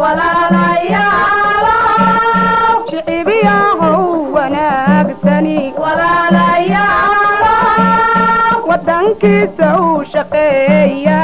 walaalayaal shicibiyahow wanaagsani walaalayaal wadankiisa u shaqeeya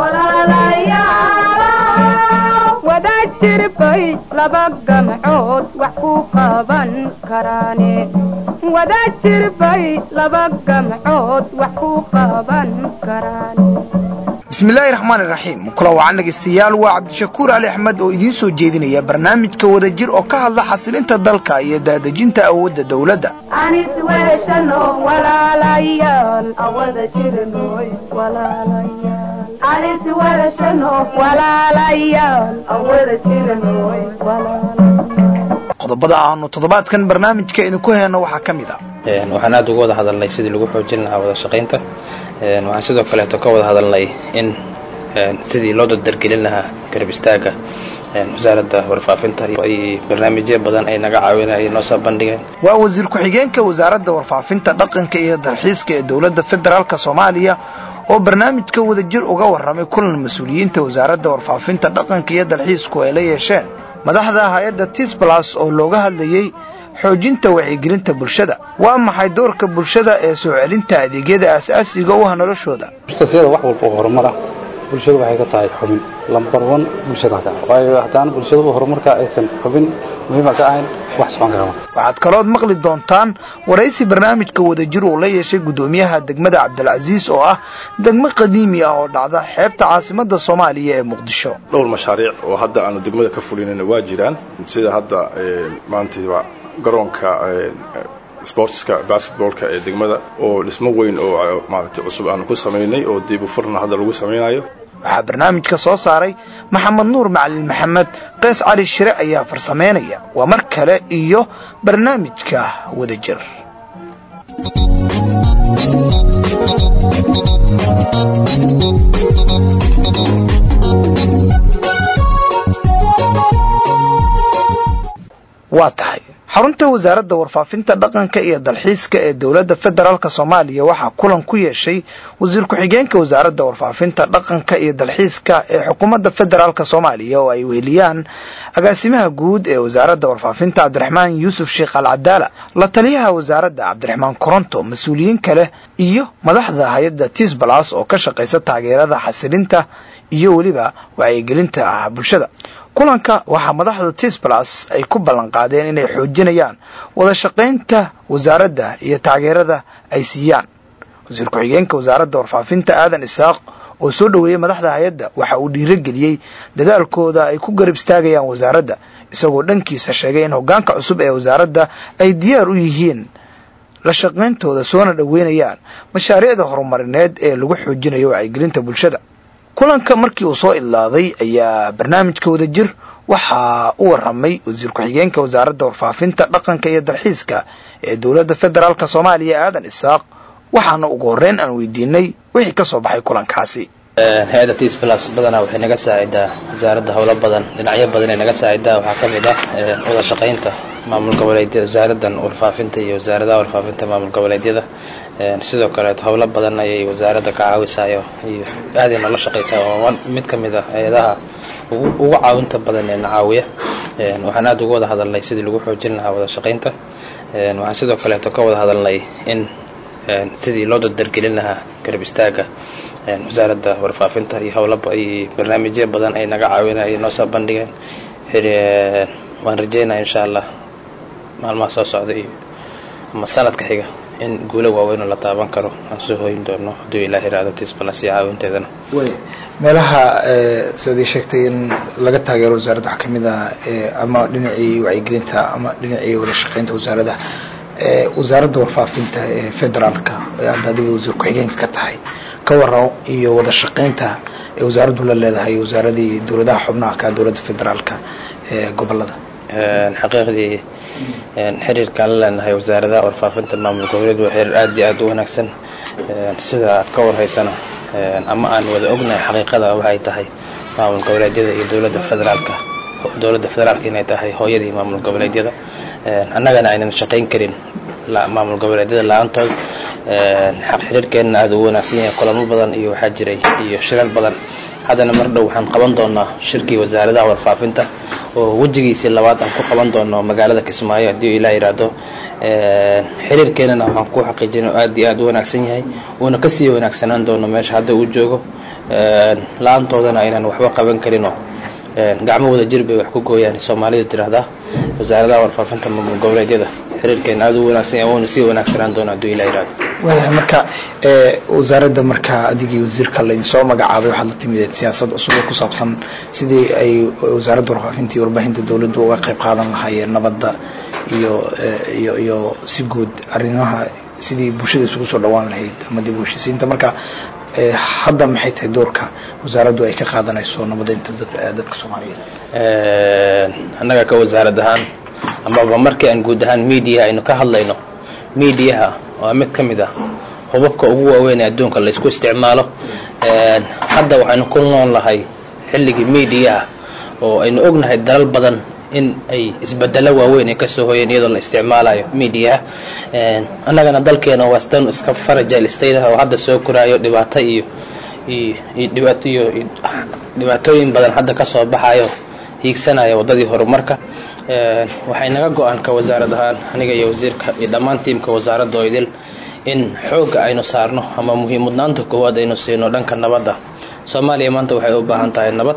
walaalayaal wada jirbay laba gamcood wax ku qaban karaane wada jirbay laba gamcood wax ku qaban karaane. bismillaahi raxmaani raxiim kula wacan dhegeystayaal waa cabdishakuur ali axmed oo idiin soo jeedinaya barnaamijka wadajir oo ka hadla xasilinta dalka iyo daadejinta awoodda dawladda. anis weeshano walaalayaal awada jirnoy walaalayaal anis weeshano walaalayaal awada jirnoy walaalayaal. qodobada aanu toddobaadkan barnaamijka idinku heeno waxaa ka mid ah waxaan aad uga wada hadalnay sidii lagu xoojin lahaa wada shaqaynta. waxaan sidoo kaleeto ka wada hadalnay in sidii loo dardargelin lahaa garab istaaga wasaaradda warfaafinta ay barnaamijyo badan ay naga caawinayeen noo soo bandhigeen. waa wasiir ku-xigeenka wasaaradda warfaafinta dhaqanka iyo dalxiiska ee dowladda federaalka Soomaaliya oo barnaamijka wadajir uga warramay kulan mas'uuliyiinta wasaaradda warfaafinta dhaqanka iyo dalxiisku ay la yeesheen madaxda hay'adda TIS+ oo looga hadlayay xoojinta wacyigelinta bulshada. waa maxay doorka bulshada ee soo celinta adeegyada aasaasiga u ah noloshooda? sida wax walba oo horumar ah bulshada waxay ka tahay xubin lambar 1 bulshada ka waayo haddaan bulshada horumarka aysan xubin muhiim ka ahayn wax socon kara. waxaad kalood maqli doontaan waraysi barnaamijka wadajir oo la yeeshay gudoomiyaha degmada Cabdilcasiis oo ah degmo qadiimi ah oo dhacda xeebta caasimadda Soomaaliya ee Muqdisho. dhowr mashaariic oo hadda aanu degmada ka fulinayna waa jiraan sida hadda maanta garoonka sportska basketballka ee degmada oo dhismo weyn oo maaragtay cusub aan ku sameynay oo dib u furna hadda lagu sameynayo. waxaa barnaamijka soo saaray maxamed nuur macalin maxamed qays cali shire ayaa farsameynaya. waa mar kale iyo barnaamijka wadajir. waa tahay xarunta wasaaradda warfaafinta dhaqanka iyo dalxiiska ee dowladda federaalka Soomaaliya waxaa kulan ku yeeshay wasiir ku-xigeenka wasaaradda warfaafinta dhaqanka iyo dalxiiska ee xukuumadda federaalka Soomaaliya oo ay weeliyaan agaasimaha guud ee wasaaradda warfaafinta Cabdiraxmaan Yuusuf Sheekh Al-Cadaala, la taliyaha wasaaradda Cabdiraxmaan Koronto, mas'uuliyiin kale iyo madaxda hay'adda TIS+ oo ka shaqeysa taageerada xasilinta iyo waliba wacyigelinta bulshada. kulanka waxaa madaxda TIS+ ay ku ballan qaadeen inay xoojinayaan wada shaqaynta wasaaradda iyo taageerada ay siiyaan. wasiir ku-xigeenka wasaaradda warfaafinta Aadan Isaaq oo soo dhaweeyay madaxda hay'adda waxa uu dhiirigeliyay dadaalkooda ay ku garab istaagayaan wasaaradda, isagoo dhankiisa sheegay in hoggaanka cusub ee wasaaradda ay diyaar u yihiin la shaqayntooda soona dhaweynayaan mashaariicda horumarineed ee lagu xoojinayo wacyigelinta bulshada. kulanka markii uu soo idlaaday ayaa barnaamijka wadajir waxaa u warramay wasiir ku-xigeenka wasaaradda warfaafinta dhaqanka iyo dalxiiska ee dowladda federaalka Soomaaliya Aadan Isaaq, waxaana ugu horreyn aan weydiinay wixii ka soo baxay kulankaasi. hay'adda TIS+ badanaa waxay naga saacidaa wasaaradda howlo badan dhinacyo badan ee naga saacidaa. waxaa ka mid ah wada shaqaynta maamul goboleedyada wasaaraddan warfaafinta iyo wasaaradaha warfaafinta maamul goboleedyada. sidoo kale howlo badan ayay wasaaradda ka caawisayo iyo aad ay nala shaqaysaa. waa mid ka mid ah hay'adaha ugu caawinta badan ee na caawiya. waxaan aad uga wada hadalnay sidii lagu xoojin lahaa wada shaqaynta. waxaan sidoo kaleeto ka wada hadalnay in sidii loo dardargelin lahaa garab istaaga wasaaradda warfaafinta iyo howlaba ay barnaamijyo badan ay naga caawinayeen noo soo bandhigeen. waan rajeynayaa insha Allah maalmaha soo socda iyo ama sanadka xiga in guulo waaweyn la taaban karo aan soo hooyin doono haddii Ilaahay raado TIS+ iyo caawinteedana. meelaha sidii sheegtay in laga taageero wasaaradda waxa kamid ah ama dhinacii wacyigelinta ama dhinacii wada shaqaynta wasaaradda wasaaradda warfaafinta ee federaalka ee adiga wasiir ku-xigeenka ka tahay ka warramo iyo wada shaqaynta ee wasaaraddu la leedahay wasaaradii dowladaha xubnaha ka dowladda federaalka ee gobolada. xaqiiqdii xiriirka la leenahay wasaaradaha warfaafinta maamul goboleed waa xiriir aad iyo aad u wanaagsan. sida aad ka warhaysana ama aan wada ognahay xaqiiqada waxay tahay maamul goboleedyada iyo dowladda federaalka inay tahay hooyadii maamul goboleedyada. annagana aynan shaqayn karin maamul goboleedyada la-aantood xaq xiriirkeena aad u wanaagsan yahay kulamo badan iyo waxaa jiray iyo shirar badan haddana mar dhow waxaan qaban doonaa shirkii wasaaradaha warfaafinta oo wejigiisii labaad aan ku qaban doono magaalada Kismaayo haddii Ilaahay yiraahdo xiriirkeenana waxaan ku xaqiijinaa aad iyo aad u wanaagsan yahay oo ka sii wanaagsanaan doono meesha hadda uu joogo la-aantoodana inaan waxba qaban karino gacmo wada jir bay wax ku gooyaan Soomaalidu tiraahdaa wasaaradaha warfaafinta maamul goboleedyada xiriirkeena aad u wanaagsan yahay oo sii wanaagsanaan doono haddii Ilaahay yiraahdo waayahay marka wasaaradda marka adigii wasiirka la soo magacaabay waxaa la timid siyaasad cusub oo ku saabsan sidii ay wasaaradda warfaafinta iyo warbaahinta dawladdu uga qayb qaadan lahaayeen nabadda iyo si guud arrimaha sidii bulshada isugu soo dhawaan lahayd ama dib u heshiisiinta marka hadda maxay tahay doorka wasaaraddu ay ka qaadanayso nabadeynta dadka Soomaaliyeed annaga ka wasaarad ahaan ama markii aan guud ahaan media aynu ka hadlayno media waa mid ka mid ah hubabka ugu waaweyn ee adduunka la isku isticmaalo hadda waxaanu ku noolahay xilligii media oo aynu ognahay dalal badan in ay isbedelo waaweyn ay ka soo hoyeen iyadoo la isticmaalayo media annagana dalkeena waa stan iska fragile state oo hadda soo koraayo dhibaatooyin badan hadda ka soo baxayo hiigsanayo wadadii horumarka waxay naga go'an ka wasaarad ahaan aniga iyo wasiirka iyo dhammaan tiimka wasaaradda oo idil in xoogga aynu saarno ama muhiimudnaanta koowaad aynu siino dhanka nabadda Soomaaliya maanta waxay u baahan tahay nabad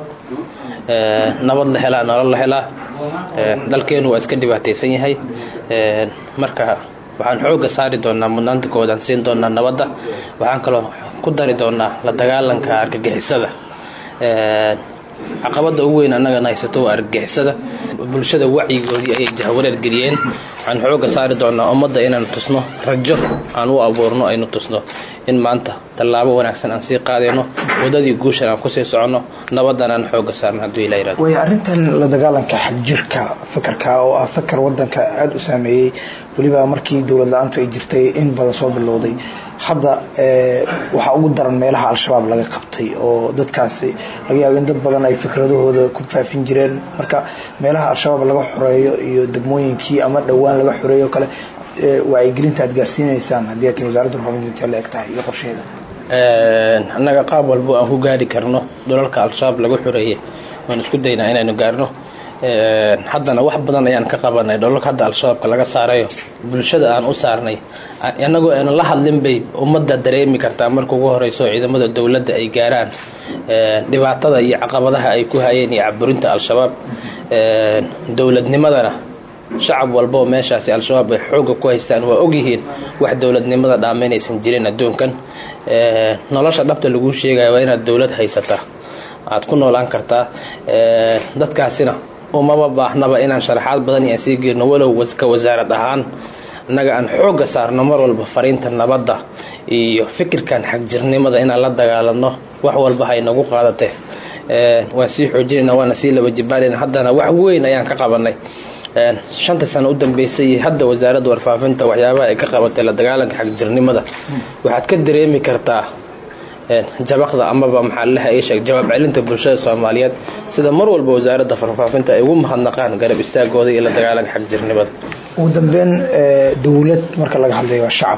la helaa nolol la helaa dalkeenu waa iska dhibaataysan yahay marka waxaan xoogga saari doonaa mudnaanta koowaad aan siin doonaa nabadda waxaan kaloo ku dari doonaa la dagaalanka argagixisada caqabada ugu weyn annagana haysato waa argagixisada bulshada wacyigoodii ay jahwareer geliyeen waxaan xoogga saari doonaa ummadda inaan tusno rajo aan u abuurno aynu tusno in maanta tallaabo wanaagsan aan sii qaadayno wadadii guushan aan ku sii socono nabadan aan xoogga saarno haddii Ilaahay yiraahdo way arrintan la dagaalanka xagjirka fikirka oo ah fikir wadanka aad u saameeyay waliba markii dawlad la'aantu ay jirtay in badan soo bilowday hadda waxa ugu daran meelaha al-shabaab laga qabtay oo dadkaasi laga yaabo in dad badan ay fikradahooda ku faafin jireen marka meelaha al-shabaab laga xoreeyo iyo degmooyinkii ama dhawaan laga xoreeyo kale wacyigelinta aad gaarsiinaysaan haddii aad wasaaradda warfaafinta la egtahay iyo qorsheeda annaga qaab walba aan ku gaari karno dhulalka al-shabaab lagu xoreeyay waan isku daynaa inaynu gaarno haddana wax badan ayaan ka qabanay dhulalka hadda al-shabaabka laga saarayo bulshada aan u saarnay annagoo aan la hadlin bay ummadda dareemi kartaa marka ugu horeyso ciidamada dawladda ay gaaraan dhibaatada iyo caqabadaha ay ku hayeen iyo caburinta al-shabaab dawladnimadana shacab walba oo meeshaasi al-shabaab ay xoogga ku haystaan waa ogyihiin wax dawladnimada dhaameynaysan jirin adduunkan nolosha dhabta lagu sheegayo waa inaad dawlad haysata aad ku noolaan kartaa dadkaasina umaba baahnaba inaan sharaxaad badan iyo sii geerno walow ka wasaarad ahaan annaga aan xoogga saarno mar walba fariinta nabadda iyo fikirkan xagjirnimada inaan la dagaalano wax walba hay nagu qaadate waan sii xoojinayna waana sii laba jibaanayna haddana wax weyn ayaan ka qabanay 5 sano u dambeysay hadda wasaaradda warfaafinta waxyaabaha ay ka qabatay la dagaalanka xagjirnimada waxaad ka dareemi kartaa jabaqda amaba maxallaha ay sheeg jawaab celinta bulshada Soomaaliyeed sida mar walba wasaaradda warfaafinta ay ugu mahadnaqaan garab istaagooda iyo la dagaalanka xagjirnimada ugu dambeyn dawlad marka laga hadlayo shacab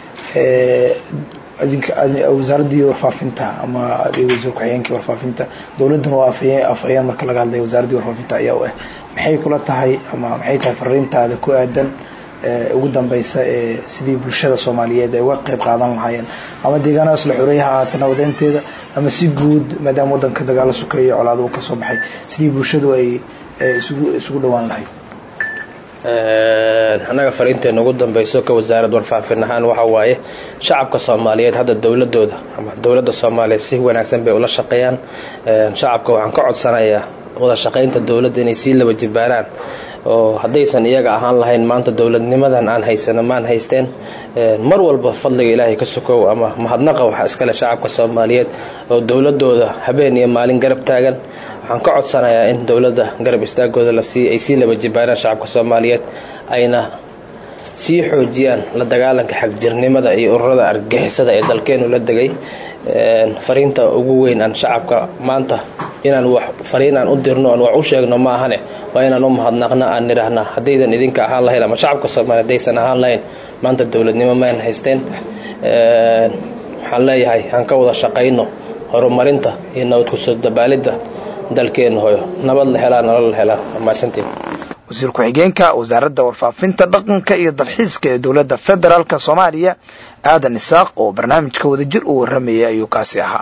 wasaaradda warfaafinta ama wasiirka ku-xigeenka warfaafinta dawladdan waa afayeen marka laga hadlayo wasaaradda warfaafinta ayaa u maxay kula tahay ama maxay tahay fariintaada ku aadan ugu dambaysa sidii bulshada Soomaaliyeed ay uga qayb qaadan lahaayeen ama deegaanadaas la xoreeyaha nabadeynteeda ama si guud maadaama wadanka dagaal sukeeyo colaado ka soo baxay sidii bulshadu ay isugu dhawaan lahayd annaga fariinteena ugu dambayso ka wasaaradda warfaafinta ahaan waxa waaye shacabka Soomaaliyeed hadda dawladooda ama dawladda Soomaaliyeed si wanaagsan bay ula shaqeeyaan shacabka waxaan ka codsanayaa wada shaqeynta dawladda inay si laba jibaaraan oo haddaysan iyaga ahaan lahayn maanta dawladnimadan aan haysano maan haysteen mar walba fadliga Ilaahay ka sokow ama mahadnaqa waxa iskale shacabka Soomaaliyeed oo dawladooda habeen iyo maalin garab taagan waxaan ka codsanayaa in dawladda garab istaagooda ay si laba jibaaraan shacabka Soomaaliyeed ayna sii xoojiyaan la dagaalanka xagjirnimada iyo ururada argagixisada ee dalkeenu la dagay fariinta ugu weyn aan shacabka maanta inaan wax fariin aan u dirno aan wax u sheegno ma ahane waa inaan u mahadnaqna aan niraahna haddaydan idinka ahaan lahayn ama shacabka Soomaaliyeed hadaysan ahaan lahayn maanta dawladnimo ma aan haysteen waxaan leeyahay aan ka wada shaqayno horumarinta iyo nabad ku soo dabaalida dalkeena hooyo nabad la helaan nolol la helaan maasantiin wasiir ku-xigeenka wasaaradda warfaafinta dhaqanka iyo dalxiiska ee dowladda federaalka Soomaaliya Aadan Isaaq oo barnaamijka wadajir u waramayay ayuu kaasi ahaa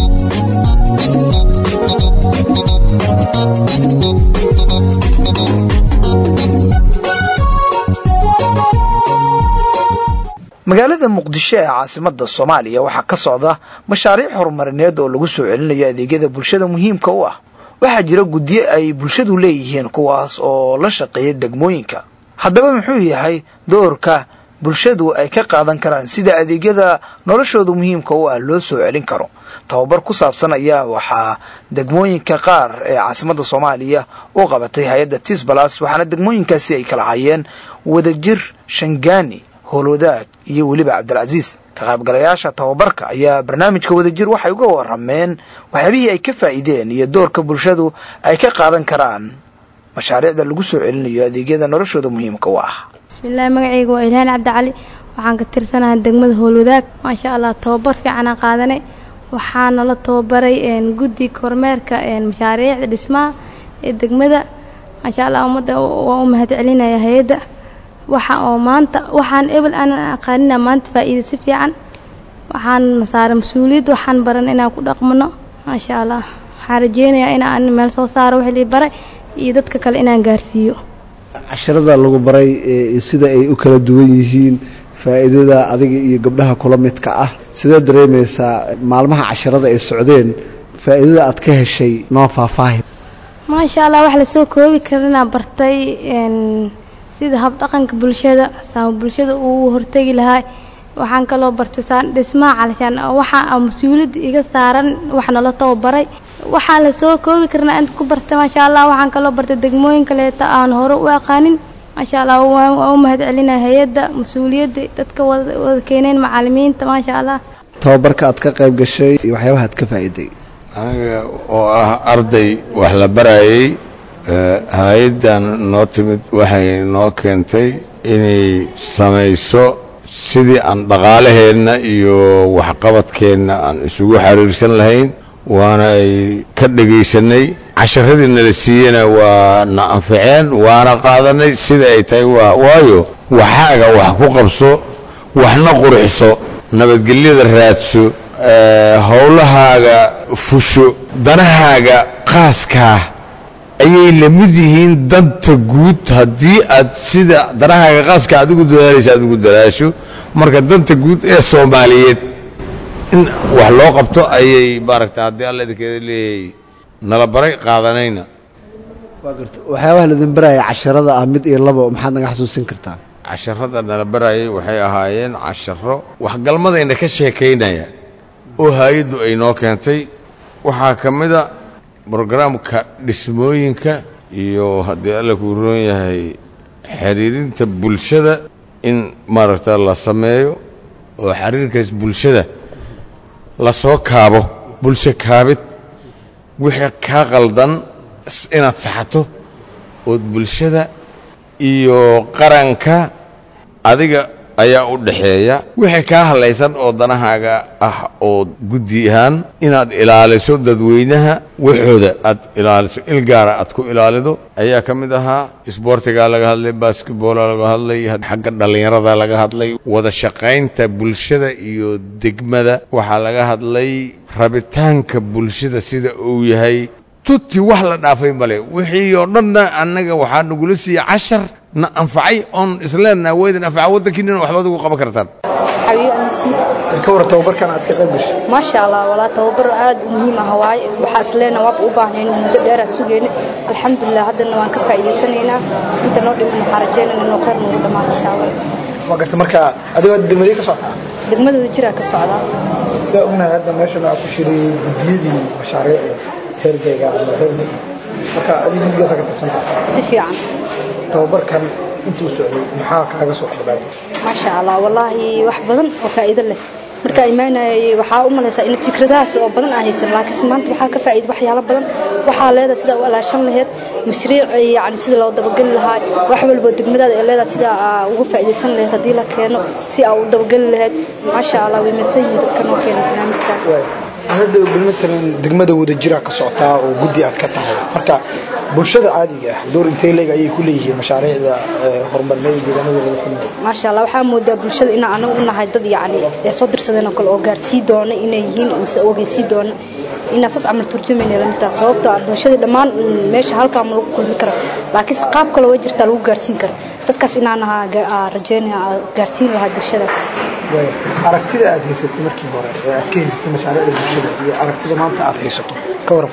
magaalada Muqdisho ee caasimadda Soomaaliya waxa ka socda mashaariic horumarineed oo lagu soo celinayo adeegyada bulshada muhiimka u ah waxa jira guddiyo ay bulshadu leeyihiin kuwaas oo la shaqeeya degmooyinka haddaba muxuu yahay doorka bulshadu ay ka qaadan karaan sida adeegyada noloshooda muhiimka u ah loo soo celin karo tababar ku saabsan ayaa waxa degmooyinka qaar ee caasimadda Soomaaliya oo qabatay hay'adda Tisbalas waxaana degmooyinkaasi ay kala hayeen wadajir Shangaani Howlwadaag iyo waliba Cabdilcaziz ka qaybgalayaasha tababarka ayaa barnaamijka wadajir waxay uga warameen waxyaabihii ay ka faa'iideen iyo doorka bulshadu ay ka qaadan karaan mashaariicda lagu soo celinayo adeegyada noloshooda muhiimka u ah bismillaah magacaygu waa Ilhaan Cabdi Cali waxaan ka tirsanahay degmada Howlwadaag ma sha Allah tababar fiican aan qaadanay waxaana la tababaray guddi kormeerka mashaariicda dhismaha ee degmada ma sha Allah umada waa u mahadcelinayaa hay'adda waxaan ebel aan aqaanina maanta faa'iido si fiican waxaan saaray mas'uuliyad waxaan baran inaan ku dhaqmano ma sha Allah waxaan rajeynayaa inaan meel soo saaro wixii la baray iyo dadka kale inaan gaarsiiyo casharada lagu baray sida ay u kala duwan yihiin faa'iidada adiga iyo gabdhaha kula midka ah sida dareemaysaa maalmaha casharada ay socdeen faa'iidada aad ka heshay noo faahfaahin ma sha Allah wax la soo koobi karina bartay sida hab dhaqanka bulshada bulshada uu hortagi lahaa waxaan kaloo bartay dhismaha calashan waxa mas'uuliyad iga saaran waxna la tababaray waxa la soo koobi karna inta ku bartay ma sha Allah waxaan kaloo bartay degmooyin kale aan hore u aqaanin ma sha Allah waa u mahadcelinahay hay'adda mas'uuliyadda dadka wada keeneen macallimiinta ma sha Allah tababarka aad ka qayb gashay iyo waxyaabaha aad ka faa'iiday aniga oo ah arday wax la barayay hay'addan noo timid waxay noo keentay inay samayso sidii aan dhaqaalaheena iyo waxqabadkeena aan isugu xiriirsan lahayn waana ay ka dhageysanay casharadii la siiyana waa na anfaceen waana qaadanay sida ay tahay waayo waxaaga wax ku qabso waxna qurxiso nabadgelyada raadso howlahaaga fusho danahaaga qaaska ayay la mid yihiin danta guud haddii aad sida danahaaga qaaska adigu dadaasho marka danta guud ee Soomaaliyeed in wax loo qabto ayay baaragtay haddii alla idinkeeda leeyahay nala baray qaadanayna waxyaabaha la idin barayay casharada ah mid iyo labo maxaad naga xasuusin kartaa casharada nala barayay waxay ahaayeen casharo waxgalmadayna ka sheekaynaya oo hay'addu ay noo keentay waxaa ka mid ah barnaamijka dhismooyinka iyo haddii alla ku roon yahay xiriirinta bulshada in maaragtay la sameeyo oo xiriirkaas bulshada la soo kaabo bulsho kaabid wixii ka qaldan inaad saxato oo bulshada iyo qaranka adiga ayaa u dhaxeeya wixii ka halaysan oo danahaaga ah oo guddi ahaan inaad ilaaliso dadweynaha waxooda aad ilaaliso ilgaara aad ku ilaalido ayaa ka mid ahaa isboortiga laga hadlay basketball laga hadlay xagga dhalinyarada laga hadlay wada shaqaynta bulshada iyo degmada waxa laga hadlay rabitaanka bulshada sida uu yahay tutti wax la dhaafay male wixii oo dhanna annaga waxa nagu la siiyay 10 na anfacay on islaamna weedan anfaca wadankiina waxba ugu qaban kartaan xabiib ansi ka war tababarkan aad ka qayb gashay ma sha Allah wala tababar aad muhiim ah waay waxa isleena waa u baahneen muddo dheer suugeen alxamdulillah hadana waan ka faa'iideysanaynaa inta noo dhigno xarajeena inuu qeyr noo dhamaan insha Allah ma garta marka adiga degmada ka socda degmada jira ka socda sida ognahay hadda meesha aan ku shiray gudiyadii mashaariicda hergeyga ama hergeyga marka adiga midgaas ka tirsan si fiican tababarkan intuu socday maxaa kaaga soo qordhay ما شاء الله والله wax badan oo faa'iido leh marka iimaanay waxa u malaysaa in fikradahaas oo badan ay haysan laakiin maanta waxa ka faa'iido waxyaalo badan waxa leedahay sida walaashan lahayd mashruuc yani sida loo dabagal lahaa wax walba degmadaada ay leedahay sida ugu faa'iideysan lahayd hadii la keeno si ay u dabagal lahayd ma sha Allah way masayn dadka noo keenay barnaamijka hadda bilmatalan degmada wada jira ka socotaa oo gudi aad ka tahay marka bulshada caadiga ah door intee leeg ayay ku leeyihiin mashaariicda horumarneed deegaanada laga fuliyo ma sha Allah waxa moodaa bulshada in aan u nahay dad yani ee soo dirsadeen kale oo gaarsii doona inay yihiin mise ogeysii doona in asaas amal turjumayna lamita sababtoo ah bulshada dhamaan meesha halka ma lagu kulmi karo laakiin qaab kale way jirtaa lagu gaarsiin karo dadkaas inaan rajeynaa gaarsiin lahaa bulshada way aragtida aad haysatay markii hore ee aad ka haysatay mashaariicda bulshada iyo aragtida maanta aad haysato ka war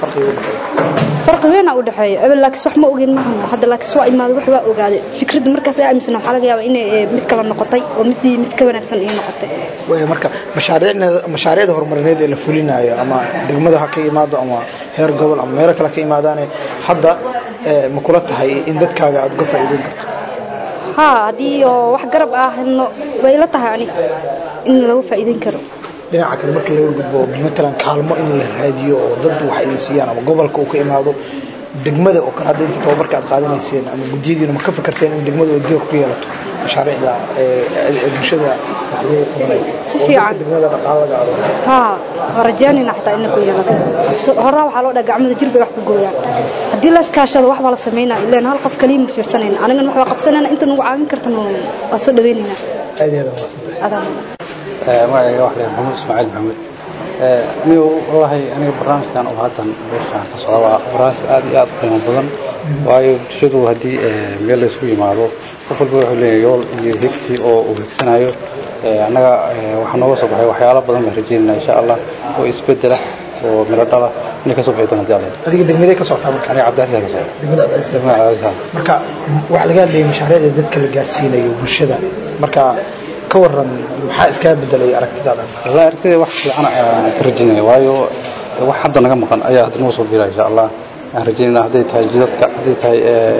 farqi weyn u dhaxeeyo abal laakiin wax ma ogeen maahan hadda laakiin waa imaad wax waa ogaaday fikrada markaas ay aaminsan waxa laga yaabaa inay mid kala noqotay oo mid ka wanaagsan ay noqotay way marka mashaariicda horumarineed ee la fulinayo ama degmada ha ka yimaado ama heer gobol ama meel kale ka yimaadaan hadda ma kula tahay in dadkaaga aad uga faa'iideyn karto ها هذه وحقرب آخرنا ويلا تهاني إن لو فائدين كرو. dhinaca kale marka laga gudbo midtalan kaalmo in la raadiyo oo dad wax ay siiyaan ama gobolka uu ka imaado degmada oo kala hadda inta tababarka aad qaadanayseen ama gudiyadiina ma ka fikirteen in degmada uu door ku yeelato mashaariicda bulshada wax loo qabanayo si fiican degmada dhaqaalaha ha warajani naxta in ku yeelato hore waxa loo dhaga gacmada jirba wax ku gooyaan hadii la iskaashado wax wala sameeyna ilaa hal qof kaliya ma fiirsaneen aniga wax qabsanayna inta nagu caawin kartano waa soo dhaweynayna adeeda magacayga wax leh Maxamed Ismaaciil Maxamed niyo wallahi aniga barnaamijkan oo haatan meeshaan ka socda waa waraas aad iyo aad u qiimo badan waayo bulshadu hadii meel la isku yimaado qof walba wuxuu leeyahay yool iyo higsi oo uu higsanayo anaga waxa nooga soo baxay waxyaalo badan ma rajeynaa insha Allah oo isbedela oo miro dhala inay ka soo bixi doonaan jaalay adiga degmada ka socotaa marka aniga Cabdi Xasan ka socda degmada Cabdi Xasan marka waxa laga hadlayay mashaariicda dadka la gaarsiinayo bulshada marka ka waran waxa iska bedelay aragtidaada la aragtida wax fiican ka rajeynaa waayo wax hadda naga maqan ayaa hadda noo soo biiray insha Allah aan rajeynaa haday tahay jidadka haday tahay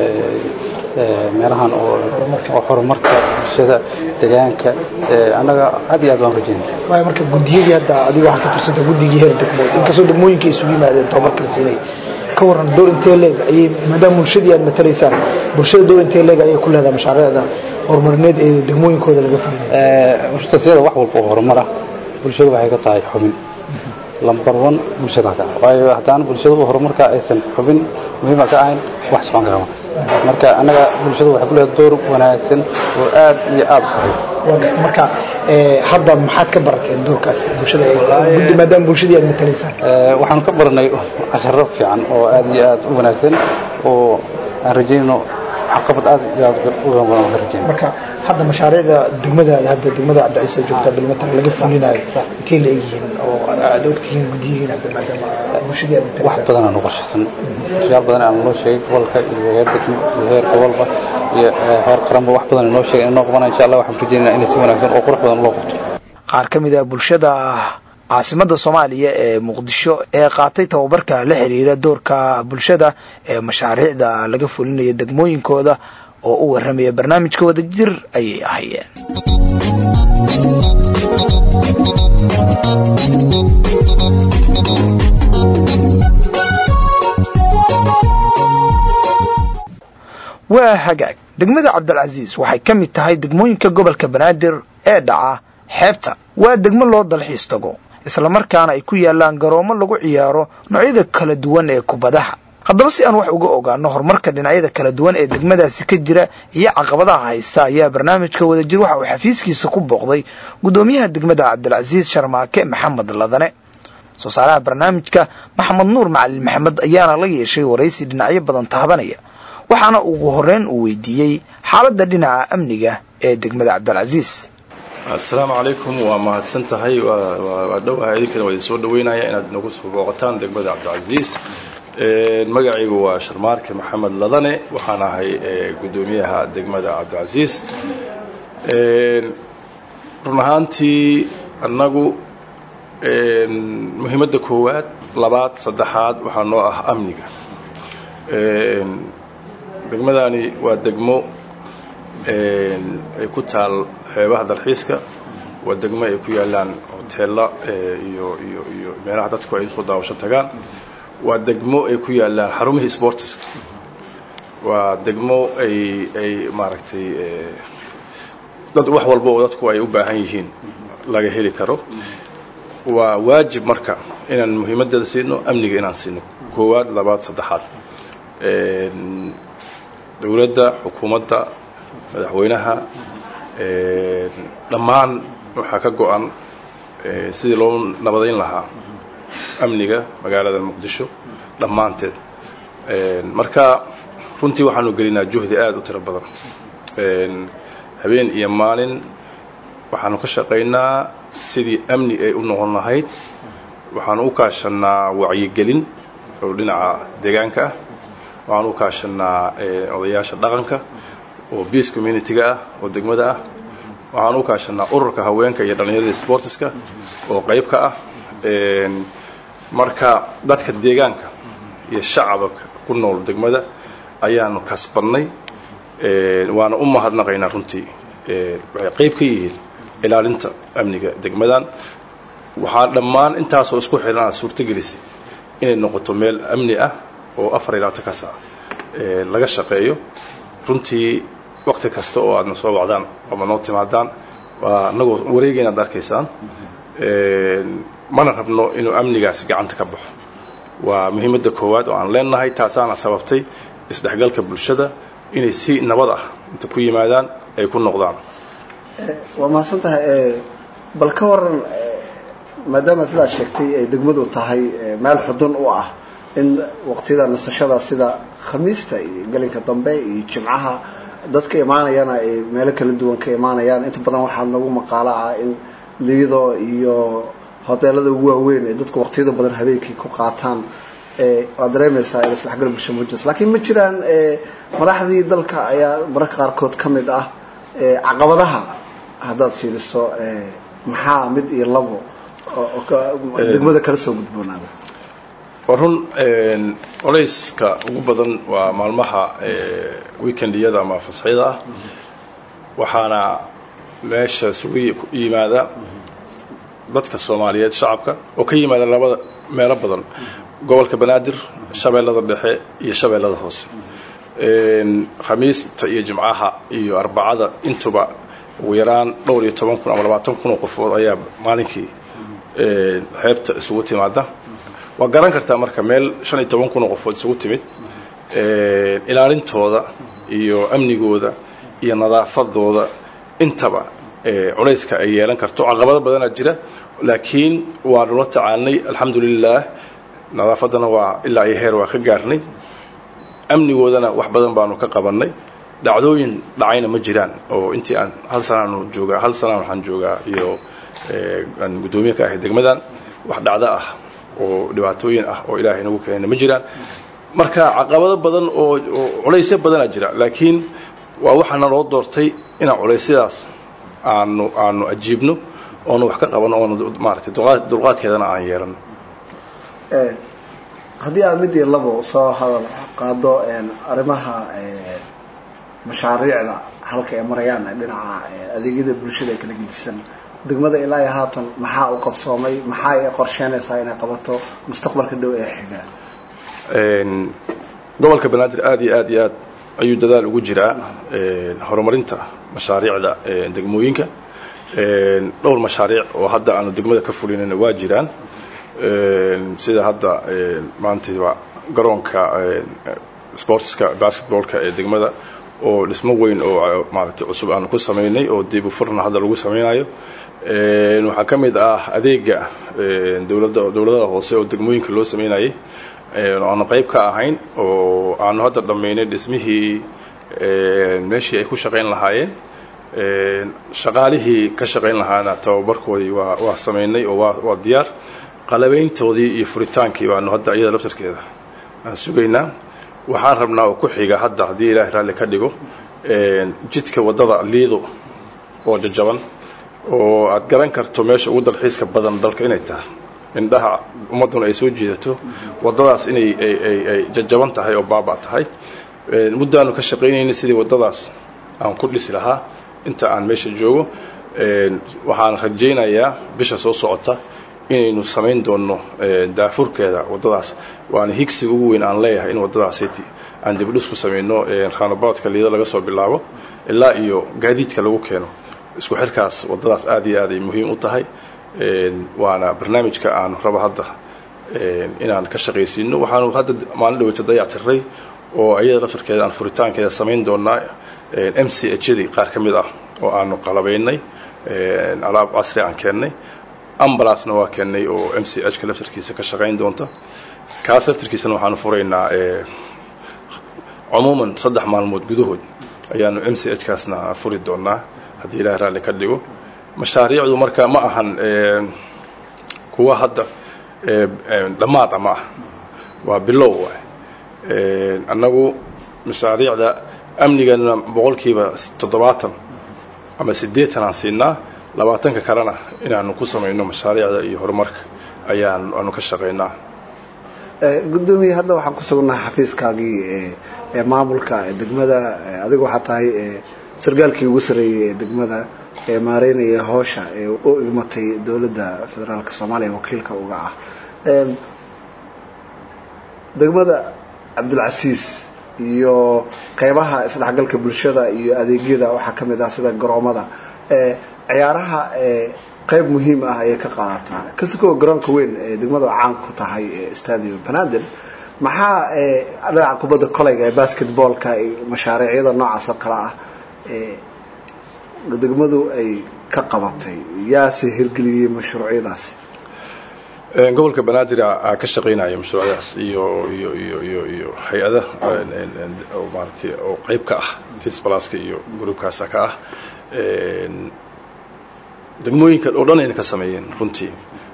meelahan oo horumarka bulshada deegaanka anaga aad iyo aad waan rajeynaa waayo marka gudiyadii hadda adiga waxa ka tirsanta gudigii heer degmo in ka soo degmooyinka isugu yimaadeen tababarka siinay ka waran door intee leeg ay maadaama bulshadii aad matalaysaan bulshada door intee leeg ay ku leedahay mashaariicda horumarineed ee degmooyinkooda laga fulinayo horta wax walba oo horumar ah bulshada waxay ka tahay xubin lambar 1 bulshada ka waayo hadaan bulshada horumarka aysan xubin muhiim ka ahayn wax socon kara marka anaga bulshada waxa ku leedahay door wanaagsan oo aad iyo aad u sareeyo marka hadda maxaad ka barateen doorkaas bulshada ay gudi maadaama bulshadii aad matalaysaan waxaan ka baranay casharro fiican oo aad iyo aad u wanaagsan oo aan rajeyno caqabad aad iyo aad u weyn rajeyn marka hadda mashaariicda degmada Cabdi Xasan joogta bilmatan laga fulinayo intii la eegin oo aad ogtihiin gudiyihiin hadda maadaama bulshada aad wax badan aan qorshaysan waxyaabo badan aan loo sheegay gobolka iyo heer degmo iyo heer gobolba iyo heer qaranba wax badan loo sheegay inoo qabana insha Allah waxaan rajeynayaa in si wanaagsan oo qurux badan loo qabto qaar kamid ah bulshada caasimada Soomaaliya ee Muqdisho ee qaatay tababarka la xiriira doorka bulshada ee mashaariicda laga fulinayo degmooyinkooda oo u waramaya barnaamijka wadajir ayay ahayeen waa hagaag degmada Cabdilcaziz waxay kamid tahay degmooyinka gobolka Banaadir ee dhaca xeebta waa degmo loo dalxiis tago isla markaana ay ku yaalaan garoomo lagu ciyaaro noocyada kala duwan ee kubadaha haddaba si aan wax uga ogaano horumarka dhinacyada kala duwan ee degmadaasi ka jira iyo caqabadaha haysta ayaa barnaamijka wadajir waxa uu xafiiskiisa ku booqday gudoomiyaha degmada Cabdilcaziz Sharmaake Maxamed Ladane soo saaraha barnaamijka Maxamed Nuur Macalin Maxamed ayaana la yeeshay waraysi dhinacyo badan taabanaya waxaana ugu horeyn uu weydiiyey xaaladda dhinaca amniga ee degmada Cabdilcaziz السلام عليكم وما هتسنتهاي ودو هاي كده ودي سو دوينايا inaad nagu soo booqataan degmada Cabdilcaziz magacaygu waa Sharmaarke Maxamed Ladane waxaan ahay gudoomiyaha degmada Cabdilcaziz runaantii anagu muhiimada koowaad labaad saddexaad waxaa noo ah amniga degmadani waa degmo ay ku taal xeebaha dalxiiska waa degmo ay ku yaalaan hoteella iyo meelaha dadku ay soo daawasho tagaan waa degmo ay ku yaalaan xarumihii sportiska waa degmo ay maaragtay dad wax walba oo dadku ay u baahan yihiin laga heli karo waa waajib marka inaan muhiimadeeda siino amniga inaan siino koowaad labaad saddexaad dawladda xukuumadda madaxweynaha dhammaan waxaa ka go'an sidii loo nabadayn lahaa amniga magaalada muqdisho dhammaanteed marka runtii waxaanu gelinaa juhdi aad u tiro badan habeen iyo maalin waxaanu ka shaqaynaa sidii amni ay u noqon lahayd waxaanu u kaashanaa wacyigelin oo dhinaca deegaanka ah waxaanu u kaashanaa odayaasha dhaqanka oo peace community-ga ah oo degmada ah waxaanu u kaashanaa ururka haweenka iyo dhallinyarada sportiska oo qayb ka ah marka dadka deegaanka iyo shacabka ku nool degmada ayaanu kasbannay waana u mahadnaqaynaa runtii waxay qayb ka yihiin ilaalinta amniga degmadan waxaa dhammaan intaasoo isku xiran suurtagelisay inay noqoto meel amni ah oo 24 saac laga shaqeeyo runtii waqti kasta oo aadna soo wacdaan ama noo timaadaan waa anagoo wareegayna aad arkaysaan mana rabno inuu amnigaasi gacanta ka baxo waa muhiimadda koowaad oo aan leenahay taasaana sababtay isdhexgalka bulshada inay si nabad ah inta ku yimaadaan ay ku noqdaan waa mahadsan tahay bal ka waran maadaama sidaad sheegtay ay degmadu tahay meel xudun u ah in waqtiyada nasashada sida khamiista iyo galinka dambe iyo jimcaha dadka imaanayana ay meelo kala duwan ka imaanayaan inta badan waxaa nagu maqaalo ah in liido iyo hoteelada ugu waaweyn ee dadku waqtiyada badan habeenkii ku qaataan waa dareemaysaa in isdhexgal bulsho muujis laakiin ma jiraan madaxdii dalka ayaa mararka qaarkood ka mid ah caqabadaha haddaad fiiriso maxaa mid iyo labo degmada kala soo gudboonaada warun culayska ugu badan waa maalmaha weekendiyada ama fasaxyada ah waxaana meesha isugu yimaada dadka Soomaaliyeed shacabka oo ka yimaada labada meelo badan gobolka Banaadir shabeellada dhexe iyo shabeellada hoose khamiista iyo jimcaha iyo arbacada intuba ugu yaraan 12 ama 20 qofood ayaa maalinkii xeebta isugu timaada waa garan kartaa marka meel 15 qofood isugu timid ilaalintooda iyo amnigooda iyo nadaafadooda intaba culayska ay yeelan karto caqabado badan jira laakiin waa loo tacaalnay alxamdulillah nadaafadana waa ilaa ay heer waa ka gaarnay amnigoodana wax badan baanu ka qabanay dhacdooyin dhacayna ma jiraan oo intii aan hal sano waxaan joogaa iyo aan gudoomiye ka ahay degmadan wax dhacdo ah oo dhibaatooyin ah oo ilaahay nagu keenay ma jiraan marka caqabado badan oo culaysyo badan jira laakiin waa waxana loo doortay in culaysyadaas aanu ajiibno oo wax ka qabano oo maartay dulqaadkeedana aan yeelan haddii aad mid iyo labo soo hadal qaado arrimaha mashaariicda halka ay marayaan dhinaca adeegyada bulshada ee kala gedisan degmada ilaa iyo haatan maxaa u qabsoomay maxaa ay qorsheynaysaa inay qabato mustaqbalka dhow ee xiga gobolka Banaadir aad iyo aad ayuu dadaal ugu jiraa horumarinta mashaariicda degmooyinka dhowr mashaariic oo hadda aanu degmada ka fulinayna waa jiraan sida hadda maanta waa garoonka sportska basketballka ee degmada oo dhismo weyn oo maaragtay cusub aanu ku sameynay oo dib u furna hadda lagu sameynayo waxaa ka mid ah adeega dawladda hoose oo degmooyinka loo sameynayay aanu qayb ka ahayn oo aanu hadda dhameynay dhismihii meeshii ay ku shaqeyn lahaayeen shaqaalihii ka shaqeyn lahaana tababarkoodii waa sameynay oo waa diyaar qalabeyntoodii iyo furitaankii baanu hadda iyada laftarkeeda aan sugaynaa waxaan rabnaa oo ku xiga hadda haddii ilaahay raalli ka dhigo jidka wadada liido oo jajaban oo aad garan karto meesha ugu dalxiiska badan dalka inay tahay indhaha ummaduna ay soo jiidato wadadaas inay ay jajaban tahay oo baaba tahay muddaanu ka shaqeynayna sidii wadadaas aan ku dhisi lahaa inta aan meesha joogo waxaan rajaynayaa bisha soo socota inaynu samayn doono daafurkeeda wadadaas waana higsiga ugu weyn aan leeyahay in wadadaasi aan dib u dhis ku sameeyno roundabout-ka Liido laga soo bilaabo ilaa iyo gaadiidka lagu keeno isku xirkaas wadadaas aad iyo aad ay muhiim u tahay waana barnaamijka aan rabo hadda inaan ka shaqaysiino waxaanu hadda maalin dhaweyta dayactiray oo ayada lafirkeeda aan furitaankeeda samayn doonaa MCH-dii qaar ka mid ah oo aanu qalabaynay alaab casri aan keennay ambulance waa keennay oo MCH-ka lafirkiisa ka shaqayn doonta kaas lafirkiisana waxaanu furaynaa عموما 3 maalmood gudahood ayaanu MCH-kaasna furi doonaa haddii Ilaahay raali ka dhigo mashaariicdu marka ma ahan kuwa hadda dhamaad ama waa bilow annagu mashaariicda amnigana 70% ama 80 aan siinaa 20 kalena inaanu ku sameeyno mashaariicda iyo horumarka ayaanu ka shaqeynaa gudoomiye hadda waxaan ku sugnahay xafiiskaagii maamulka degmada adigu waxa tahay sargaalkii ugu sareeyay degmada maareynaya hawsha oo igmatay dawladda federaalka Soomaaliya wakiilka uga ah degmada Cabdulcasiis iyo qaybaha isdhexgalka bulshada iyo adeegyada waxa kamid ah sida garoomada ciyaaraha qayb muhiim ah ay ka qaadataa kasoo garoonka weyn degmada caan ku tahay stadium Banaadir maxaa dhinaca kubadda kolayga basketballka mashaariicda noocaas oo kala ah degmadu ay ka qabatay yaasi hirgeliyay mashruucyadaas gobolka Banaadir ka shaqeynaya mashruucyadaas iyo hay'ada oo maartay oo qayb ka ah Tisplaska iyo groupkaas ka ah degmooyinka oo dhan ay ka sameeyeen runtii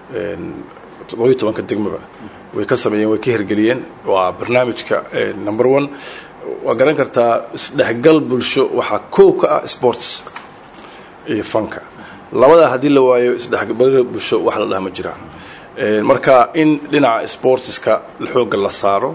17 degmaba way ka sameeyeen way ka hirgeliyeen waa barnaamijka number 1 waa garan kartaa isdhexgal bulsho waxa koow ka ah sports iyo fanka labada hadii la waayo isdhexgal bulsho wax la dhaha ma jiraan marka in dhinaca sportska xoog la saaro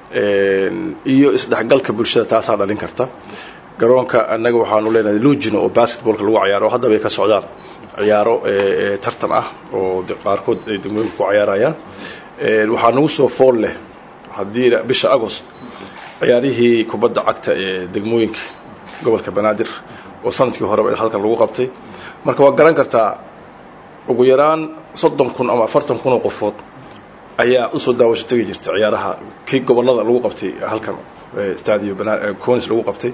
iyo isdhexgalka bulshada taas ay dhalin karta garoonka anaga waxaanu leenahay Lugino oo basketballka lagu ciyaaro hadda bay ka socdaan ciyaaro tartan ah oo qaarkood ay degmooyinka ku ciyaarayaan waxaa nagu soo fool leh hadii bisha August ciyaarihii kubadda cagta ee degmooyinka gobolka Banaadir oo sanadkii hore halkan lagu qabtay marka waa garan kartaa ugu yaraan 30,000 ama 40,000 oo qofood ayaa u soo daawasho tagi jirtay ciyaaraha kii gobolada lagu qabtay halkan stadium Banaadir Coons lagu qabtay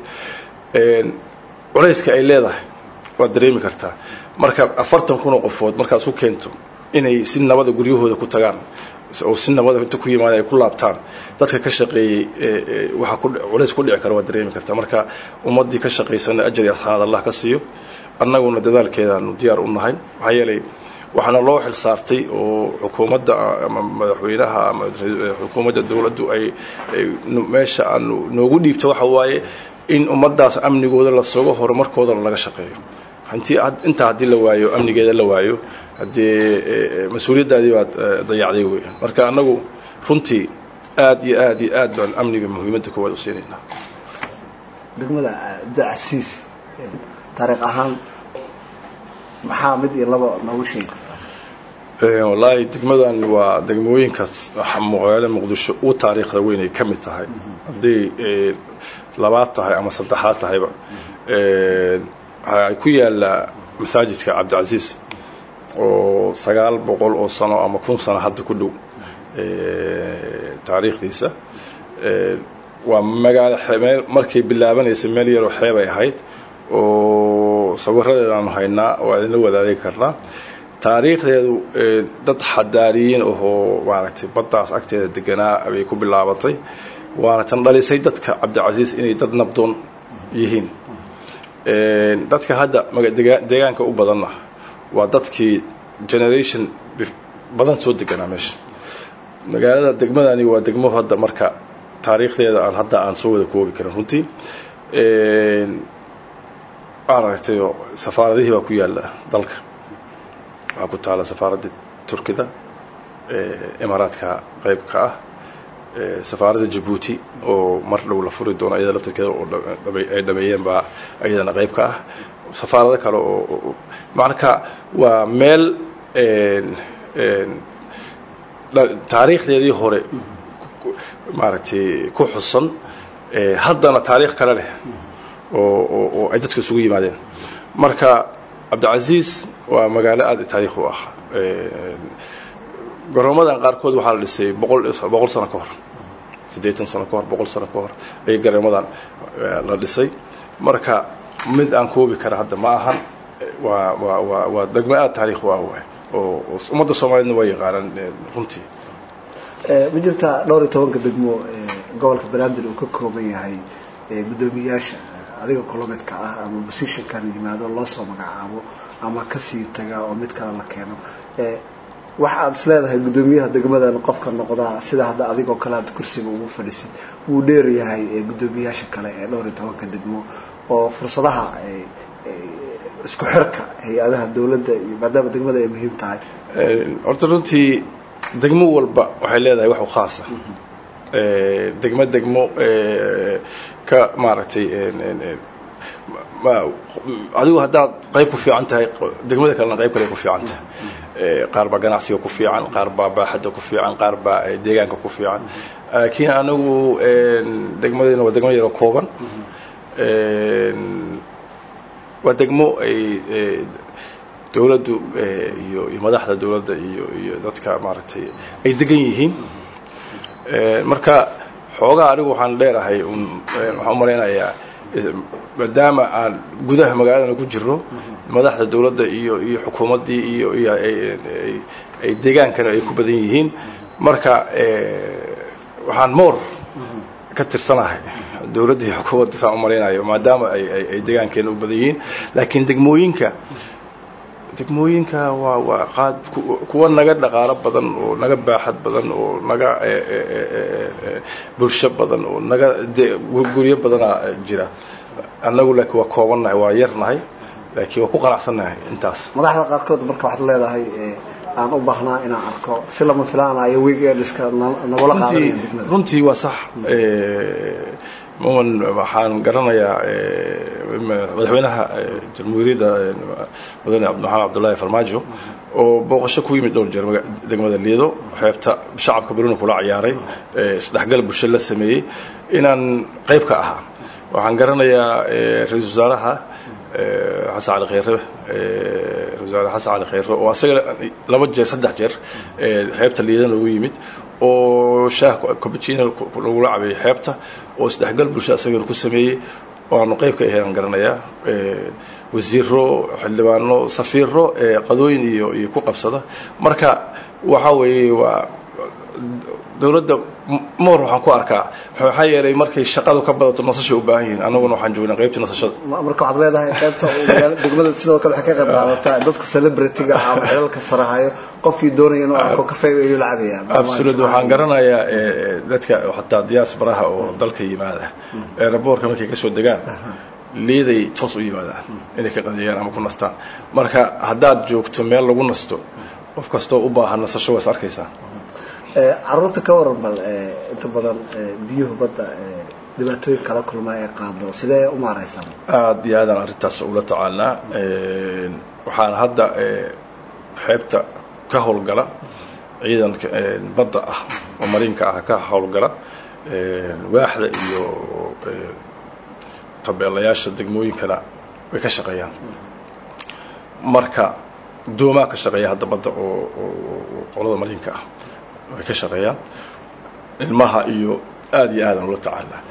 culayska ay leedahay waa dareemi kartaa marka 40,000 oo qofood markaas u keento inay si nabada guryahooda ku tagaan oo si nabada inta ku yimaadaan ay ku laabtaan dadka ka shaqeeyay waxa ku culays ku dhici kara waa dareemi kartaa marka ummadii ka shaqeysana ajri asxaab Allah ka siiyo annaguna dadaalkeedaanu diyaar u nahay waxa yeelay waxaana loo xil saartay oo xukuumadda ama madaxweynaha ama xukuumadda dawladdu ay meesha aanu noogu dhiibto waxa waaye in ummadaas amnigooda la soo horumarkooda laga shaqeeyo inta hadii la waayo amnigeeda la waayo hadii mas'uuliyadaadii waa dayacday weey marka anagu runtii aad baan amniga muhiimadda koowaad u siinayna degmada Cabdulcasiis taariikh ahaan maxaa mid iyo laba noogu sheeg wallahi degmadan waa degmooyinka magaalada Muqdisho oo taariikhda weyn ay kamid tahay hadii labaad tahay ama saddexaad tahayba ay ku yaala masaajidka Cabdulcasiis oo 900 oo sano ama 1000 sano hadda ku dhow taariikhdiisa waa magaalo xeebay markay bilaabanaysa meel yar oo xeeb ay ahayd oo sawiradeeda aan haynaa oo aan la wadaagi karnaa taariikhdeedu dad xadaariyiin oo maaragtay baddaas agteeda deganaa ay ku bilaabatay waana tan dhalisay dadka Cabdulcasiis inay dad nabdoon yihiin dadka hadda deegaanka u badanna waa dadkii generation badan soo deganaa meesha magaalada degmadani waa degmo hadda marka taariikhdeeda aan soo wada koobi karin runtii aragtay safaaradihii waa ku yaala dalka waa ku taala safaaradda Turkida Imaaraadka qayb ka ah safaaradda Djibouti oo mar dhow la furi doono iyada laftirkeeda oo ay dhameeyeen baa iyadana qayb ka ah safaarado kale oo marka waa meel taariikhdeedii hore maaragtay ku xusan haddana taariikh kale leh oo ay dadku isugu yimaadeen marka Cabdilcasiis waa magaalo aad taariikh u ah garoomadan qaarkood waxaa la dhisay 100 sano ka hor 80 sano ka hor 100 sano ka hor ay garoomadan la dhisay marka mid aan koobi kara hadda ma ahan waa degmo aad taariikh u ah oo ummadda Soomaaliyeed way yaqaanaan runtii ma jirta dhowr iyo tobanka degmo gobolka Banaadir uu ka kooban yahay gudoomiyaasha adiga kilomeedka ah ama position kan yimaado loo soo magacaabo ama ka sii taga oo mid kale la keeno waxa aad isleedahay gudoomiyaha degmadan qofka noqda sida hadda adigoo kale aad kursiga ugu fadhisid uu dheer yahay gudoomiyaasha kale ee dhowr iyo tobanka degmo oo fursadaha isku xirka hay'adaha dawladda iyo maadaama degmada ay muhiim tahay horta runtii degmo walba waxay leedahay wax u khaas ah degmo ka maaragtay adigu haddaad qayb ku fiican tahay degmada kalena qayb kale ku fiican tahay qaar baa ganacsiga ku fiican qaar baa baaxadda ku fiican qaar baa deegaanka ku fiican laakiin anagu degmadeena waa degmo yar oo kooban waa degmo ay dawladdu iyo madaxda dawladda iyo dadka maaragtay ay degan yihiin marka xoogaa anigu waxaan dheerahay waxaan u malaynayaa maadaama aan gudaha magaalada ku jiro madaxda dawladda iyo xukuumaddii iyo ay deegaankana ay ku badan yihiin marka waxaan moor ka tirsanahay dawladda iyo xukuumadda saan u malaynayo maadaama ay deegaankeena u badan yihiin laakiin degmooyinka waa qaad kuwa naga dhaqaalo badan oo naga baaxad badan oo naga bulsho badan oo naga guryo badana jira annagu laakiin waa koobannahay waa yarnahay laakiin waa ku qanacsannahay intaas madaxda qaarkood marka waxaad leedahay aan u baahnaa inaan arko si lama filaanayo weekendska nagula qaadanaya degmada runtii waa sax waxaan garanayaa madaxweynaha jamhuuriyadda mudane maxamed cabdullaahi farmaajo oo booqasho ku yimid dhowr jeer degmada Liido xeebta shacabka Burundi kula ciyaaray isdhexgal bulsho la sameeyay inaan qayb ka ahaa waxaan garanayaa ra'iisul wasaaraha Xasan Cali Khayre wasaaraha Xasan Cali Khayre oo asaga 2 jeer 3 jeer xeebta Liido ugu yimid oo shaah cappuccino lagu laabay xeebta oo isdhexgal bulsho asaga ku sameeyay oo qayb ka ahaan garanayaa wasiiro xildhibaano safiiro qadooyin iyo ku qabsada marka waxa weeye waa dawladda moor waxaan ku arkaa waxa yeelay markay shaqadu ka badato nasasho u baahan yihiin anaguna waxaan joognaa qaybta nasashada marka waxaad leedahay qaybta degmada sidoo kale waxa ka qayb qaadata dadka celebrity-ga ama xelalka sarahayo qofkii doonaya inuu arko kafee iyo lacabaya absolutely waxaan garanayaa dadka xataa diasporaha oo dalka yimaada airport-ka markay ka soo degaan liiday toos u yimaadaan inay ka qadiyaan ama ku nastaan marka haddaad joogto meel lagu nasto qof kastoo u baahan nasasho waad arkaysaa carruurta ka waran bal inta badan biyuhu badda dhibaatooyin kala kulma ay qaado sidee u maaraysan aad iyo aad arrintaas ula tacaalnaa waxaan hadda xeebta ka howlgala ciidanka badda ah oo mariinka ah ka howlgala waaxda iyo tabeelayaasha degmooyinkana way ka shaqeeyaan marka doomaa ka shaqeeya hadda badda oo qolada mariinka ah way ka shaqeeyaan ilmaha iyo aad iyo aadan ula tacaalnaa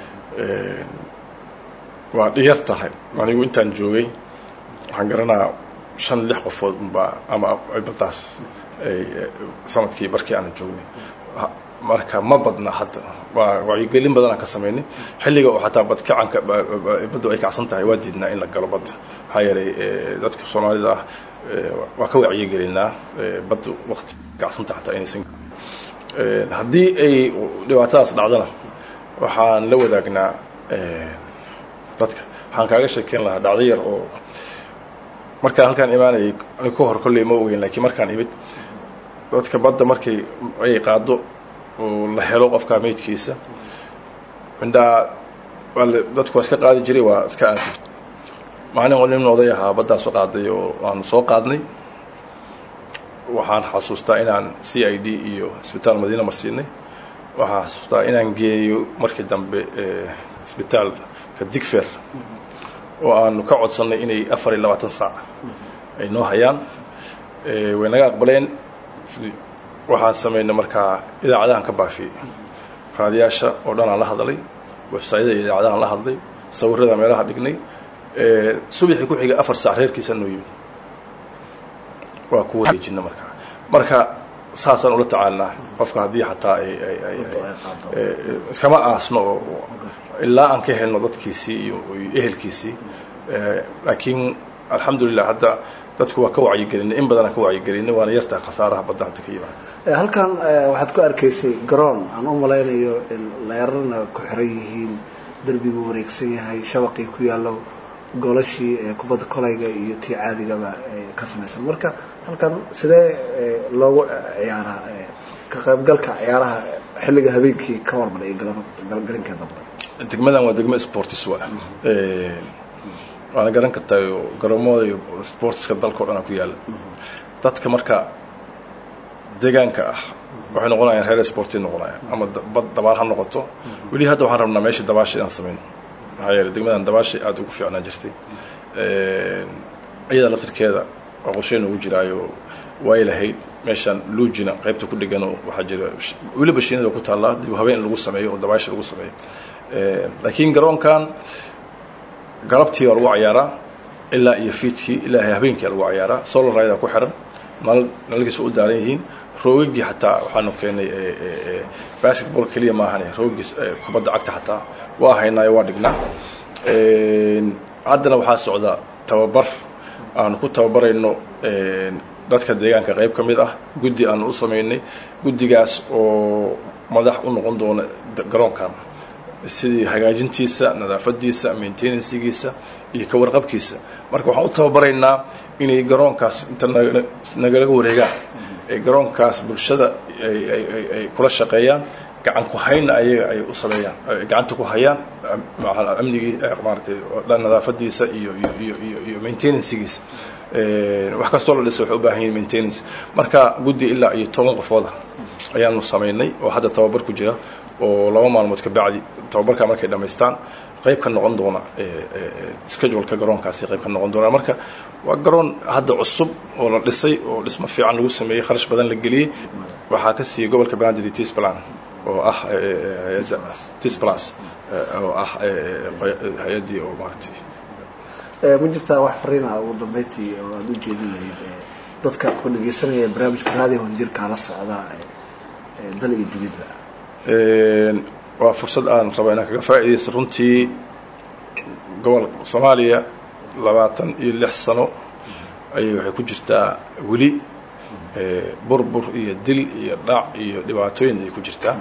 waa dhiyar tahay anigu intaan joogay waxaan garanayaa 5-6 qofood ama baddaas sanadkii barkii aan joognay marka ma badna hadda waa wacyigelin badan aan ka sameynay xilliga oo xataa badkacanka baddu ay kacsan tahay waa diidnaa in la galo badda maxaa yeelay dadka Soomaalida ah waa ka wacyigelinaa baddu waqti kacsan tahay xataa inaysan haddii ay dhibaatadaas dhacdana waxaan la wadaagnaa dadka waxaan kaaga sheekeyn lahaa dhacdo yar oo markaan halkaan imaanayay aniga ka hor kolley ma ogeyn laakiin markaan imid dadka badda markay ay qaado oo la helo qofka meydkiisa indhaa dadku waa iska qaadi jiray waa iska aadi maalin walin oday ahaa baddaas u qaaday oo aan soo qaadnay waxaan xasuustaa inaan CID iyo isbitaal Madiina marsiinay waxaan xasuustaa inaan geeyo markii dambe isbitaalka Digfer oo aan ka codsanay inay 24 saac ay noo hayaan way naga aqbaleen waxaan sameynay markaa idaacadahan ka baafiyay raadiyaasha oo dhan aan la hadlay website-da idaacadahan la hadlay sawirrada meelaha dhignay subaxii ku xiga 4 saac reerkiisa noo yimid waa ku wareejinay marka saasaan ula tacaalnaa qofka haddii xataa ay iskama aasno ilaa aan ka helno dadkiisii iyo ehelkiisii laakiin alxamdulillah hadda dadku waa ka wacyigelinay in badan ka wacyigelinay waana yartaa khasaaraha badda hadda ka yimaada halkan waxaad ku arkaysay garoon aan u malaynayo in leerarna ku xiran yihiin darbigu wareegsan yahay shabaqii ku yaallo golashii kubadda kolayga iyo tii caadigaba ka samaysan marka halkan sidee loogu ciyaaraa ka qaybgalka ciyaaraha xilliga habeenkii ka warban ee galanka dambe degmadan waa degmo sports waana garan kartaa garoomada iyo sportska dalka oo dhan ku yaala dadka marka deegaanka ah waxay noqonayaan reer sporti noqonayaan ama dabaal ha noqoto weli hadda waxaan rabnaa meesha dabaasha inaan sameeyno maxaa yeelay degmadan dabaasha aad ugu fiicnaan jirtay iyada laftirkeeda oo qorsheyn ugu jiraayo way lahayd meeshan luujina qaybta ku dhigan oo waxa jira weliba shiinada ku taala dib habeen lagu sameeyo oo dabaasha lagu sameeyo laakiin garoonkan galabtii waa lagu ciyaaraa ilaa iyo fiidkii ilaa habeenkii lagu ciyaaraa solar ride ku xiran nalkiisu u daaran yihiin roogagii xataa waxaanu keenay basketball kaliya ma ahan roogii kubadda cagta xataa waa haynaa waa dhignaa haddana waxaa socda tababar aan ku tababarayno dadka deegaanka qayb ka mid ah guddi aan u sameynay guddigaas oo madax u noqon doona garoonkan sidii hagaajintiisa nadaafadiisa maintenance-giisa iyo ka warqabkiisa marka waxaan u tababaraynaa inay garoonkaas inta nagala wareegaan ee garoonkaas bulshada ay kula shaqeeyaan gacan ku hayna ayaga ay u sameeyaan gacanta ku hayaan amnigii maartay nadaafadiisa iyo maintenance-giisa wax kastoo la dhisay waxay u baahan yihiin maintenance marka guddi ilaa iyo 10 qofooda ayaanu sameynay oo hadda tababar ku jira oo 2 maalmood ka bacdi tababarka markay dhameystaan qayb ka noqon doona schedule-ka garoonkaasi qayb ka noqon doona marka waa garoon hadda cusub oo la dhisay oo dhismo fiican lagu sameeyay kharash badan la geliyay waxa ka sii gobolka Banaadir Tisplan oo ah Tisplus oo ah hay'adii oo maartay ma jirtaa wax fariina ugu dambeyntii oo aad u jeedin lahayd dadka ku dhageysanaya barnaamijka raadiyo wadajirka la socda dal iyo dibadba waa fursad aan rabo inaan kaga faa'iideysto runtii gobolka Soomaaliya 26 sano ayay waxay ku jirtaa weli burbur iyo dil iyo dhac iyo dhibaatooyin ay ku jirtaa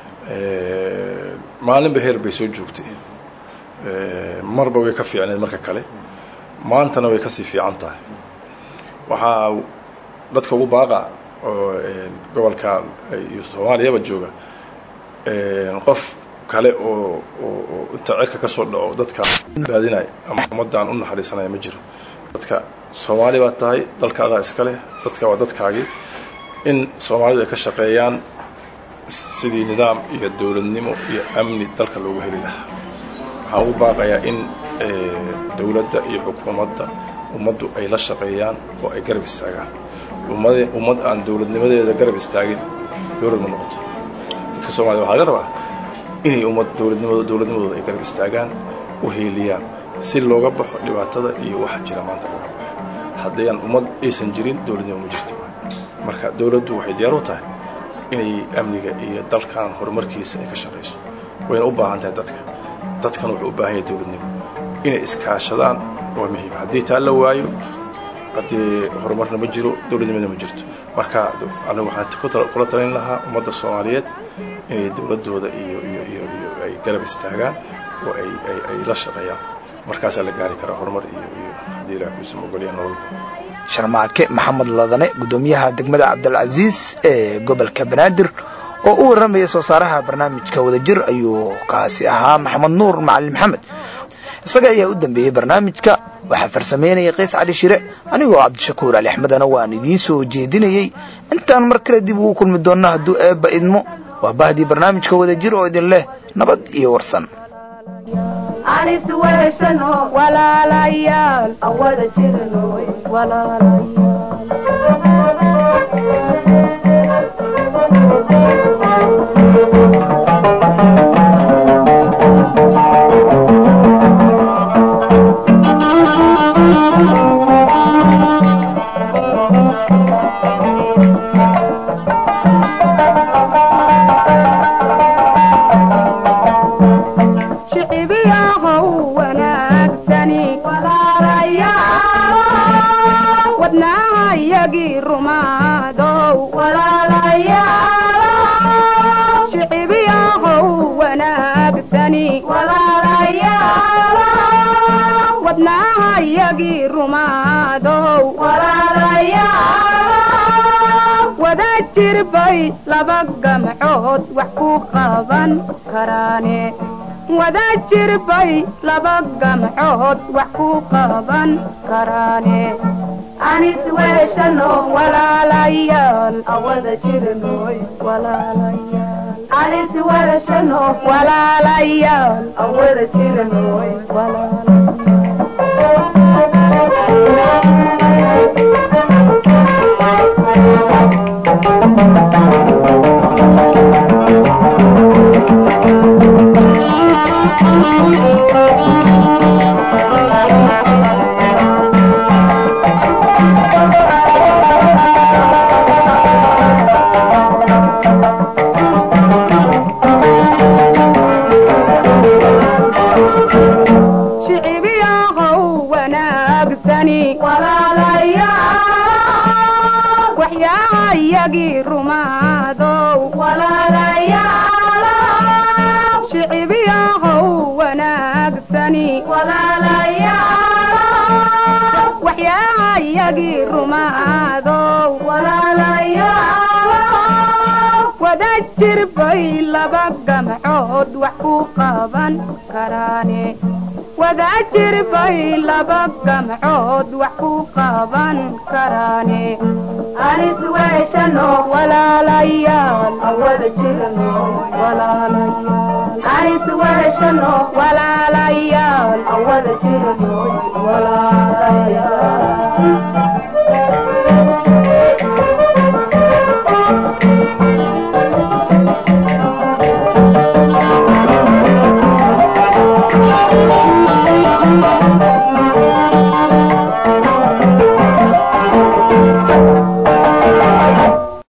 maalin beher bay soo joogtay marba way ka fiicneed marka kale maantana way ka sii fiican tahay waxa dadka ugu baaqa oo gobolka iyo Soomaaliya jooga qof kale oo inta cirka ka soo dhaco dadka raadinay ama ummadaan u naxariisanay ma jiro dadka Soomaaliya waa tahay dalkaaga iska leh dadka waa dadkaagi in Soomaalidu ay ka shaqeeyaan sidii nidaam iyo dawladnimo iyo amni dalka loogu heli lahaa waxaan u baaqayaa in dawladda iyo xukuumadda ummaddu ay la shaqeeyaan oo ay garab istaagaan ummad aan dawladnimadeeda garab istaagin dawlad ma noqoto dadka Soomaaliya waxaa laga rabaa inay dawladnimadooda ay garab istaagaan u heeliyaan si looga baxo dhibaatada iyo waxa jira maanta haddii aan ummad aysan jirin dawladnimo ma jirto marka dawladdu waxay diyaar u tahay inay amniga iyo dalkan horumarkiisa ay ka shaqeyso wayna u baahan tahay dadkan wuxuu u baahan yahay dawladnimo inay iskaashadaan waa muhiim haddii taa la waayo haddii horumarna ma jiro dawladnimada ma jirto marka anigu waxaan kula talin lahaa ummadda Soomaaliyeed inay dawladooda iyo ay garab istaagaan oo ay la shaqeeyaan markaas la gaari karo horumar iyo haddii la ku soo ogoliyaan nolol Sharmaake Maxamed Ladane gudoomiyaha degmada Cabdilcaziz ee gobolka Banaadir oo u warramaya soo saaraha barnaamijka wadajir ayuu kaasi ahaa maxamed nuur macalin maxamed isaga ayaa u dambeeyey barnaamijka waxaa farsameynaya qays cali shire anigoo cabdishakuur ali axmedana waan idiin soo jeedinayey intaan mar kale dib ugu kulmi doonna hadduu eebba idmo waa bahdii barnaamijka wadajir oo idin leh nabad iyo warsan anis weeshano walaalayaal awada jirnoy bay laba gamcood wax ku qaban karaane wada jir bay laba gamcood wax ku qaban karaane anis weeshano walaalayaal awada jirnoy walaalayaal anis weeshano walaalayaal awada jirnoy laba gamcood wax ku qaban karaane wada jir bay laba gamcood wax ku qaban karaane anis weeshano walaalayaal awada jirno walaalayaal anis weeshano walaalayaal awada jirno